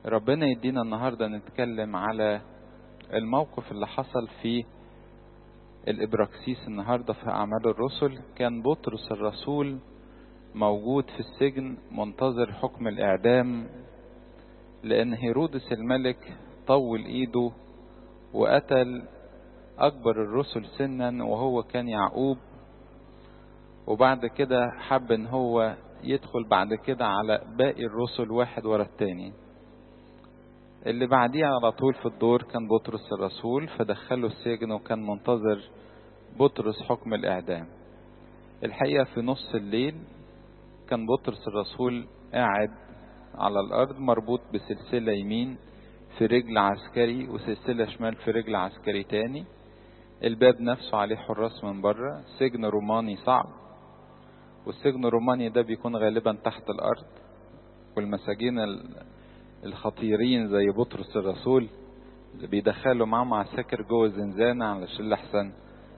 ربنا يدينا النهاردة نتكلم على الموقف اللي حصل في الإبراكسيس النهاردة في أعمال الرسل. كان بطرس الرسول موجود في السجن منتظر حكم الإعدام، لأن هيرودس الملك طول إيده وقتل أكبر الرسل سنا وهو كان يعقوب، وبعد كده حب ان هو يدخل بعد كده على باقي الرسل واحد ورا التاني. اللي بعديه على طول في الدور كان بطرس الرسول، فدخله السجن وكان منتظر بطرس حكم الإعدام. الحقيقة في نص الليل كان بطرس الرسول قاعد على الأرض مربوط بسلسلة يمين في رجل عسكري وسلسلة شمال في رجل عسكري تاني. الباب نفسه عليه حراس من بره، سجن روماني صعب، والسجن الروماني ده بيكون غالبا تحت الأرض، والمساجين الخطيرين زي بطرس الرسول بيدخلوا معاهم عساكر جوه الزنزانة علشان لحسن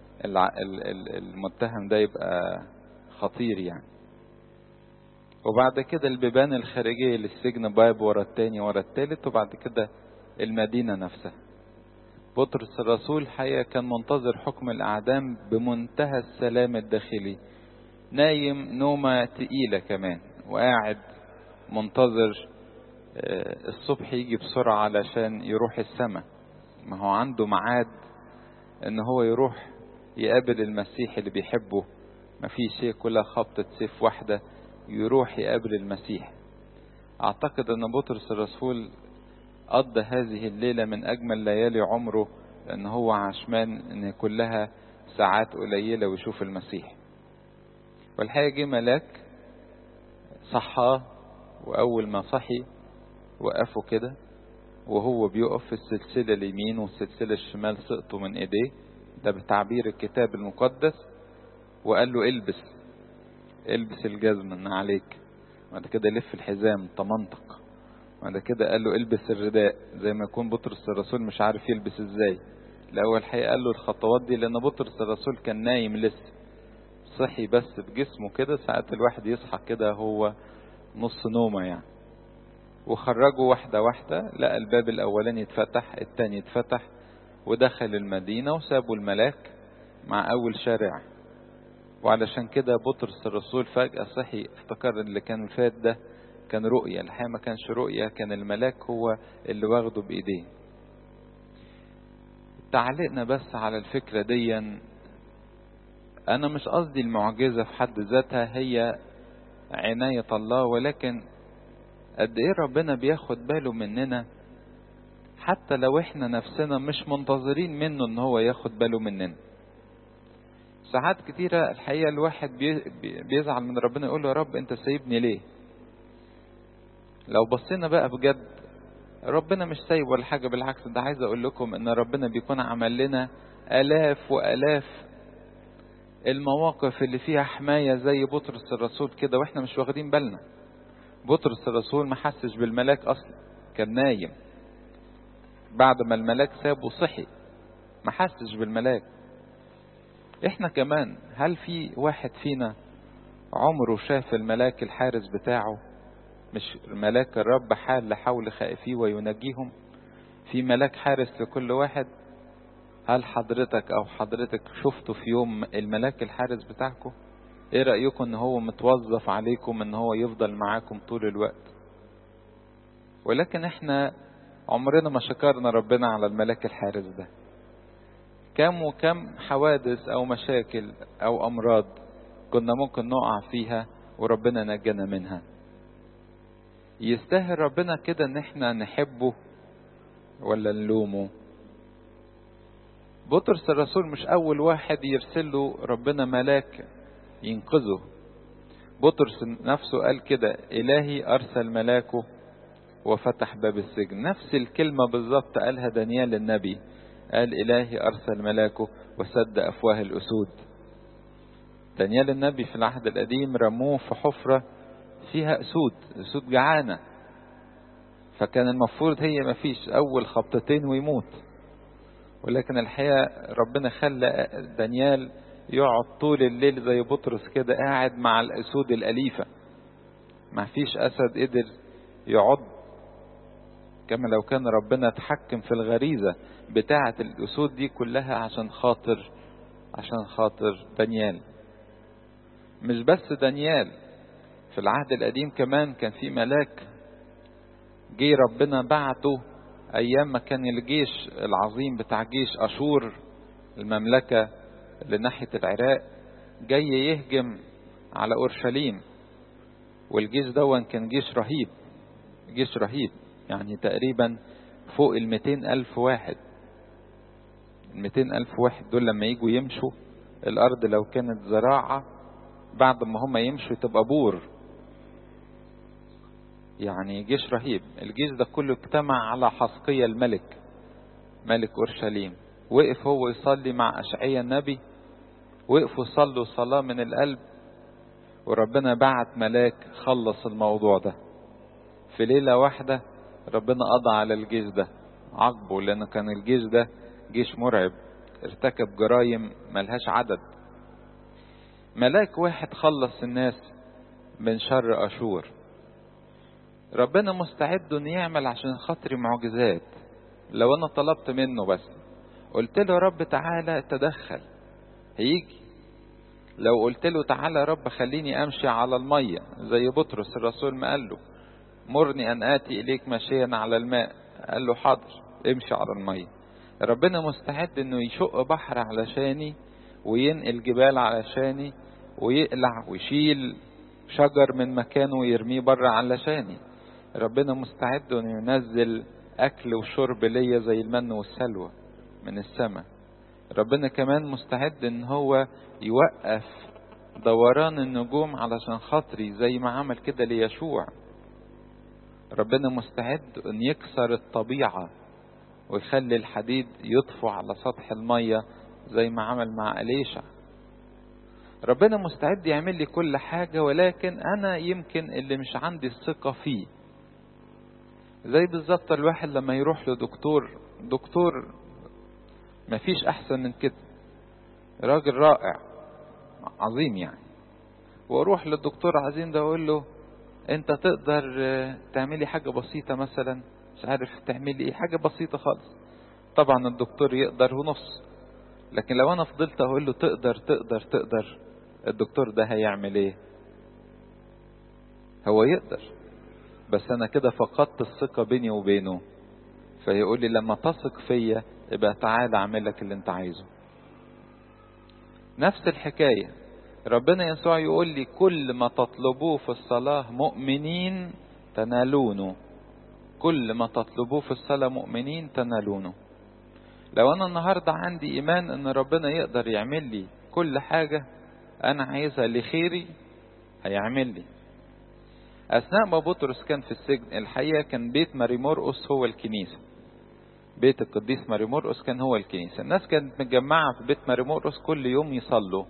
المتهم ده يبقى خطير يعني. وبعد كده البيبان الخارجية للسجن باب ورا التاني ورا التالت، وبعد كده المدينة نفسها. بطرس الرسول حقيقة كان منتظر حكم الأعدام بمنتهى السلام الداخلي، نايم نومة تقيلة كمان، وقاعد منتظر الصبح يجي بسرعة علشان يروح السماء. ما هو عنده ميعاد ان هو يروح يقابل المسيح اللي بيحبه، ما فيش شيء كلها خبطة سيف واحدة يروح يقابل المسيح. اعتقد ان بطرس الرسول قضى هذه الليلة من اجمل ليالي عمره، لان هو عشمان ان كلها ساعات قليلة ويشوف المسيح. والحقيقة جه ملاك صحاه، واول ما صحي وقفوا كده وهو بيقف في السلسلة اليمين والسلسلة الشمال سقطوا من ايديه، ده بتعبير الكتاب المقدس. وقال له البس الجزمة من عليك، بعد كده لف الحزام تمنطق، بعد كده قال له البس الرداء. زي ما يكون بطرس الرسول مش عارف يلبس ازاي. الاول حقيقة قال له الخطوات دي لان بطرس الرسول كان نايم لسه، صحي بس بجسمه كده. ساعات الواحد يصحى كده هو نص نومة يعني. وخرجوا واحدة واحدة، لقى الباب الأولاني يتفتح، التاني يتفتح، ودخل المدينة وسابوا الملاك مع أول شارع. وعلشان كده بطرس الرسول فجأة صحي، افتكر اللي كان فات ده كان رؤية. الحقيقة ما كانش رؤية، كان الملاك هو اللي واخده بإيديه. تعلقنا بس على الفكرة دي. أنا مش قصدي المعجزة في حد ذاتها هي عناية الله، ولكن قد ايه ربنا بياخد باله مننا حتى لو احنا نفسنا مش منتظرين منه ان هو ياخد باله مننا. ساعات كتيرة الحقيقة الواحد بيزعل من ربنا، يقول له يا رب انت سايبني ليه؟ لو بصينا بقى بجد ربنا مش سايب ولا حاجة، بالعكس ده عايز اقول لكم ان ربنا بيكون عمل لنا الاف والاف المواقف اللي فيها حماية زي بطرس الرسول كده واحنا مش واخدين بالنا. بطرس الرسول ما حسش بالملاك اصلا، كان نايم. بعد ما الملاك سابه صحي، ما حسش بالملاك. احنا كمان هل في واحد فينا عمره شاف الملاك الحارس بتاعه؟ مش ملاك الرب حال لحول خائفيه وينجيهم؟ في ملاك حارس لكل واحد. هل حضرتك او حضرتك شفتوا في يوم الملاك الحارس بتاعكم؟ ايه رأيكم ان هو متوظف عليكم ان هو يفضل معاكم طول الوقت؟ ولكن احنا عمرنا ما شكرنا ربنا على الملاك الحارس ده. كم وكم حوادث او مشاكل او امراض كنا ممكن نقع فيها وربنا نجانا منها. يستاهل ربنا كده ان احنا نحبه ولا نلومه؟ بطرس الرسول مش اول واحد يرسل له ربنا ملاك ينقذه. بطرس نفسه قال كده الهي ارسل ملاكه وفتح باب السجن. نفس الكلمة بالظبط قالها دانيال النبي، قال إلهي أرسل ملاكه وسد أفواه الأسود. دانيال النبي في العهد القديم رموه في حفرة فيها أسود جعانة، فكان المفروض هي مفيش أول خبطتين ويموت. ولكن الحقيقة ربنا خلى دانيال يقعد طول الليل زي بطرس كده قاعد مع الأسود الأليفة، مفيش أسد قدر يعض كما لو كان ربنا اتحكم في الغريزة بتاعة الأسود دي كلها عشان خاطر دانيال. مش بس دانيال، في العهد القديم كمان كان في ملاك جه ربنا بعته أيام ما كان الجيش العظيم بتاع جيش أشور المملكة اللي ناحية العراق جاي يهجم على أورشليم. والجيش دون كان جيش رهيب، يعني تقريبا فوق 200,000 واحد. 200,000 واحد دول لما يجوا يمشوا الأرض لو كانت زراعة بعد ما هم يمشوا تبقى بور، يعني جيش رهيب. الجيش ده كله اجتمع على حسقية الملك، ملك أورشليم. وقف هو يصلي مع أشعياء النبي، وقفوا صلوا صلاة من القلب، وربنا بعت ملاك خلص الموضوع ده في ليلة واحدة. ربنا قضى على الجيش ده عقبه، لأنه كان الجيش ده جيش مرعب ارتكب جرائم ملهاش عدد. ملاك واحد خلص الناس من شر أشور. ربنا مستعد ان يعمل عشان خاطري معجزات لو انا طلبت منه بس، قلت له يا رب تعالى تدخل هيجي. لو قلت له تعالى يا رب خليني امشي على المية زي بطرس الرسول ما قال له مرني ان اتي اليك ماشيا على الماء، قال له حاضر امشي على المية. ربنا مستعد انه يشق بحر علشاني، وينقل جبال علشاني، ويقلع ويشيل شجر من مكانه ويرميه بره علشاني. ربنا مستعد انه ينزل اكل وشرب ليا زي المن والسلوى من السماء. ربنا كمان مستعد ان هو يوقف دوران النجوم علشان خاطري زي ما عمل كده ليشوع. ربنا مستعد ان يكسر الطبيعة ويخلي الحديد يطفو على سطح المية زي ما عمل مع أليشع. ربنا مستعد يعمل لي كل حاجة، ولكن انا يمكن اللي مش عندي الثقة فيه. زي بالظبط الواحد لما يروح لدكتور مفيش احسن من كده، راجل رائع عظيم يعني، واروح للدكتور عظيم ده اقول له انت تقدر تعملي حاجة بسيطة مثلا، مش عارف تعملي ايه، حاجة بسيطة خالص. طبعا الدكتور يقدر ونص، لكن لو انا فضلت اقول له تقدر الدكتور ده هيعمل ايه؟ هو يقدر، بس انا كده فقدت الثقة بيني وبينه. فيقول لي لما تثق فيا يبقى تعالى اعمل لك اللي انت عايزه. نفس الحكاية ربنا يسوع يقول لي كل ما تطلبوه في الصلاة مؤمنين تنالونه. كل ما تطلبوه في الصلاة مؤمنين تنالونه. لو انا النهاردة عندي ايمان ان ربنا يقدر يعمل لي كل حاجة انا عايزها لخيري هيعمل لي. اثناء ما بطرس كان في السجن الحقيقة كان بيت ماري مرقس هو الكنيسة. بيت القديس ماري مرقس كان هو الكنيسة. الناس كانت متجمعة في بيت ماري مرقس كل يوم يصلوا،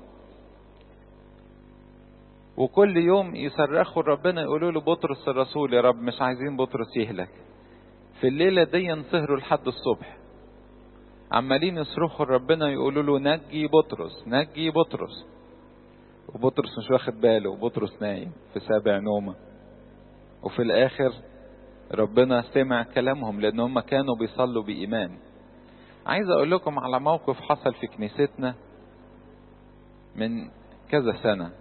وكل يوم يصرخوا ربنا يقولوا له بطرس الرسول يا رب مش عايزين بطرس يهلك. في الليلة دي ينسهروا لحد الصبح عمالين يصرخوا ربنا يقولوا له نجي بطرس نجي بطرس، وبطرس مش واخد باله، وبطرس نايم في سابع نومه. وفي الاخر ربنا سمع كلامهم لان هم كانوا بيصلوا بإيمان. عايز اقول لكم على موقف حصل في كنيستنا من كذا سنة.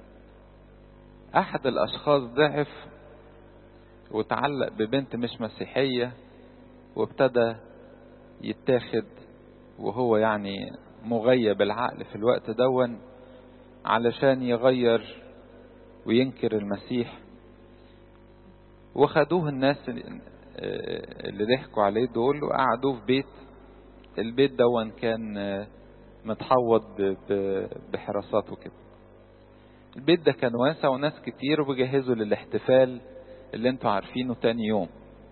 احد الاشخاص ضعف وتعلق ببنت مش مسيحية، وابتدى يتاخد وهو يعني مغيب العقل في الوقت دون علشان يغير وينكر المسيح. وخدوه الناس اللي ضحكوا عليه دول وقعدوه في بيت. البيت دون كان متحوط بحراسات وكده. البيت ده كان واسع وناس كتير وبيجهزوا للاحتفال اللي انتوا عارفينه تاني يوم.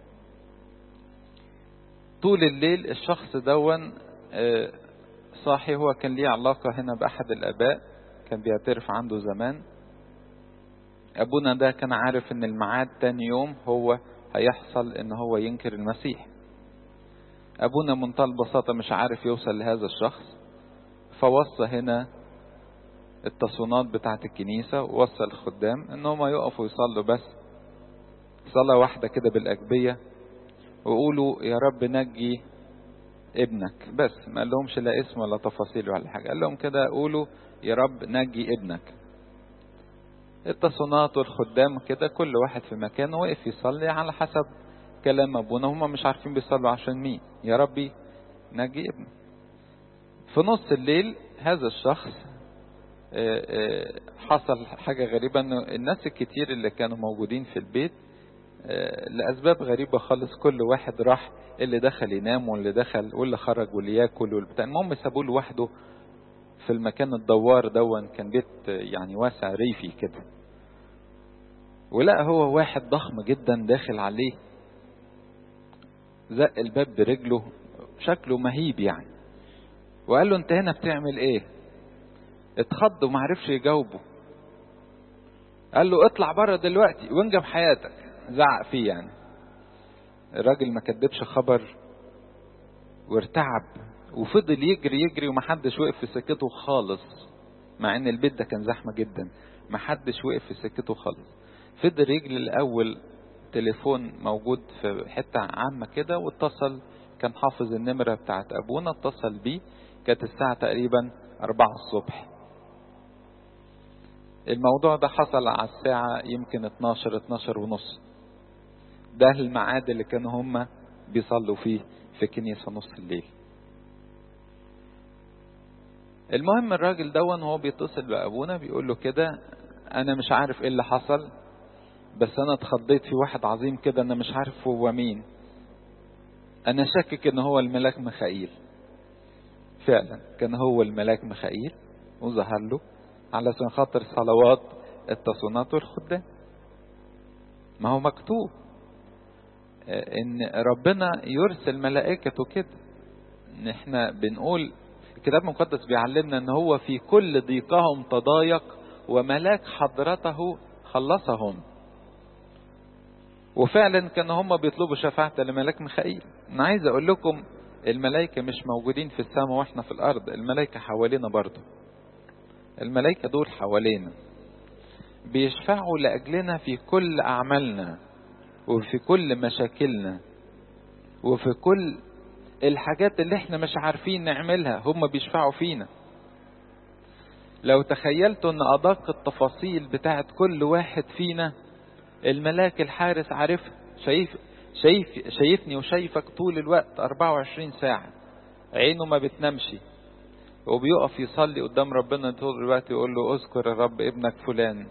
طول الليل الشخص دون صاحي. هو كان ليه علاقة هنا بأحد الآباء كان بيعترف عنده زمان. أبونا ده كان عارف ان الميعاد تاني يوم هو هيحصل ان هو ينكر المسيح. أبونا منتهى البساطة مش عارف يوصل لهذا الشخص، فوصى هنا التصونات بتاعة الكنيسة ووصى الخدام ان هم يقفوا يصلوا بس صلاة واحدة كده بالأجبية، وقولوا يا رب نجي ابنك بس. ما قال لهمش لا اسم ولا تفاصيل ولا حاجة، قال لهم كده قولوا يا رب نجي ابنك. التصنيات والخدام كده كل واحد في مكانه وقف يصلي على حسب كلام ابونا، هم مش عارفين بيصلوا عشان مين. يا ربي نجي ابنك. في نص الليل هذا الشخص حصل حاجة غريبة، انه الناس الكتير اللي كانوا موجودين في البيت لأسباب غريبة خالص كل واحد راح، اللي دخل ينام واللي دخل واللي خرج واللي ياكل والبتاع، المهم سابوه لوحده في المكان الدوار دون. كان بيت يعني واسع ريفي كده، ولا هو واحد ضخم جدا داخل عليه، زق الباب برجله، شكله مهيب يعني، وقال له انت هنا بتعمل ايه؟ اتخض ومعرفش يجاوبه. قال له اطلع بره دلوقتي وانجب حياتك، زعق فيه يعني. الراجل ما كدبش خبر وارتعب وفضل يجري يجري، ومحدش وقف في سكته خالص، مع ان البيت ده كان زحمة جدا، محدش وقف في سكته خالص. فضل يجري الاول، تليفون موجود في حتة عامة كده، واتصل، كان حافظ النمرة بتاعت ابونا، اتصل بيه. كانت الساعة تقريبا 4 الصبح. الموضوع ده حصل على الساعة يمكن 12 ونص. ده الميعاد اللي كانوا هم بيصلوا فيه في كنيسة نص الليل. المهم الراجل دون هو بيتصل بأبونا بيقول له كده أنا مش عارف إيه اللي حصل، بس أنا اتخضيت في واحد عظيم كده، أنا مش عارف هو مين، أنا شاكك إن هو الملاك ميخائيل. فعلا كان هو الملاك ميخائيل، وظهر له علشان خاطر صلوات التصنيات والخدام. ما هو مكتوب ان ربنا يرسل ملائكته كده. احنا بنقول الكتاب المقدس بيعلمنا ان هو في كل ضيقهم تضايق وملاك حضرته خلصهم. وفعلا كانوا هم بيطلبوا شفاعة لملاك ميخائيل. انا عايز اقول لكم الملائكة مش موجودين في السماء واحنا في الارض، الملائكة حوالينا برضو. الملائكة دول حوالينا بيشفعوا لأجلنا في كل أعمالنا، وفي كل مشاكلنا، وفي كل الحاجات اللي احنا مش عارفين نعملها هم بيشفعوا فينا. لو تخيلتوا ان ادق التفاصيل بتاعت كل واحد فينا الملاك الحارس عارفها، شايفني وشايفك طول الوقت 24 ساعة، عينه ما بتنامش، وبيقف يصلي قدام ربنا طول الوقت يقول له اذكر يا رب ابنك فلان.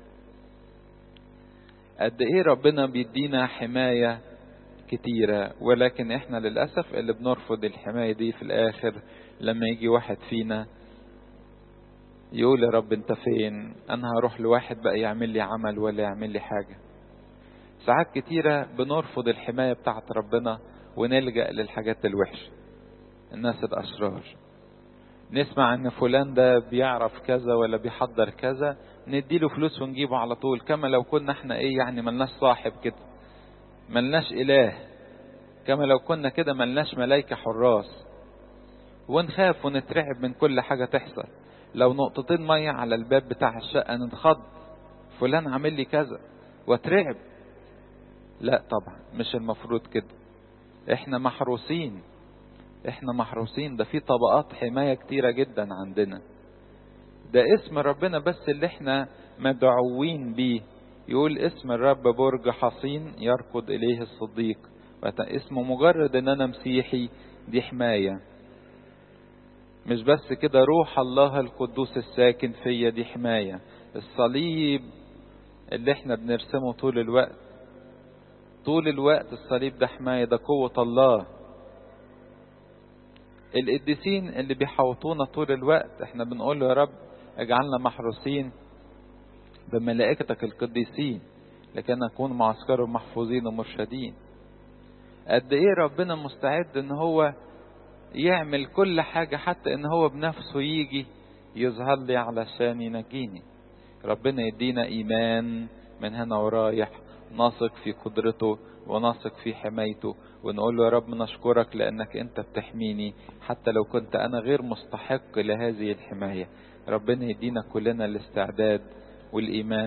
قد ايه ربنا بيدينا حماية كتيرة، ولكن احنا للأسف اللي بنرفض الحماية دي في الآخر لما يجي واحد فينا يقول يا رب انت فين، انا هروح لواحد بقى يعمل لي عمل ولا يعمل لي حاجة. ساعات كتيرة بنرفض الحماية بتاعت ربنا ونلجأ للحاجات الوحشة، الناس الأشرار. نسمع ان فلان ده بيعرف كذا ولا بيحضر كذا، نديله فلوس ونجيبه على طول، كما لو كنا احنا ايه يعني ملناش صاحب كده، ملناش اله، كما لو كنا كده ملناش ملايكة حراس، ونخاف ونترعب من كل حاجة تحصل. لو نقطتين مية على الباب بتاع الشقة نتخض، فلان عامل لي كذا واترعب. لا طبعا مش المفروض كده، احنا محروسين، احنا محروسين، ده في طبقات حماية كتيرة جدا عندنا. ده اسم ربنا بس اللي احنا مدعوين بيه، يقول اسم الرب برج حصين يركض اليه الصديق. اسمه مجرد ان انا مسيحي دي حماية. مش بس كده، روح الله القدوس الساكن فيا دي حماية. الصليب اللي احنا بنرسمه طول الوقت، طول الوقت الصليب ده حماية، ده قوة الله. القديسين اللي بيحوطونا طول الوقت احنا بنقول له يا رب اجعلنا محروسين بملائكتك القديسين لكي نكون معسكر محفوظين ومرشدين. قد ايه ربنا مستعد ان هو يعمل كل حاجة، حتى ان هو بنفسه يجي يظهر لي علشان ينجيني. ربنا يدينا ايمان من هنا ورايح، نثق في قدرته ونثق في حمايته، ونقول له يا رب نشكرك لانك انت بتحميني حتى لو كنت انا غير مستحق لهذه الحماية. ربنا يدينا كلنا الاستعداد والايمان